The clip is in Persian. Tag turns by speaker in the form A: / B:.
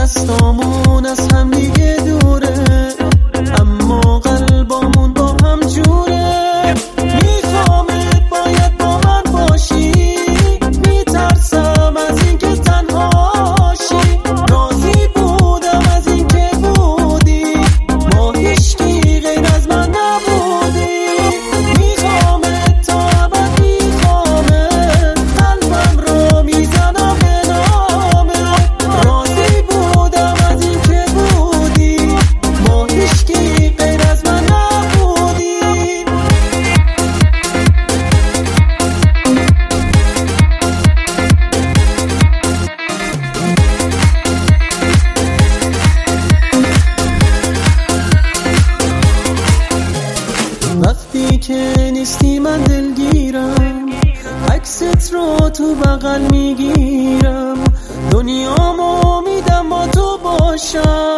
A: دستامون از هم دیگه دوره، اما قلبامون با هم جوره. میخوامت باید با من باشی، میترسم از این که تنهاشی. راضی بودم از این که بودی، ما هیچکی غیر از من نبودی. میخوامت تا ابد، میخوامت قلبم رو میزنم به نامت. راضی بودم از این که بودی، ما هیچکی غیر از من نبودی. وقتی که نیستی من دلگیرم، عکست رو تو بغل میگیرم، دنیامو میدم با تو باشم.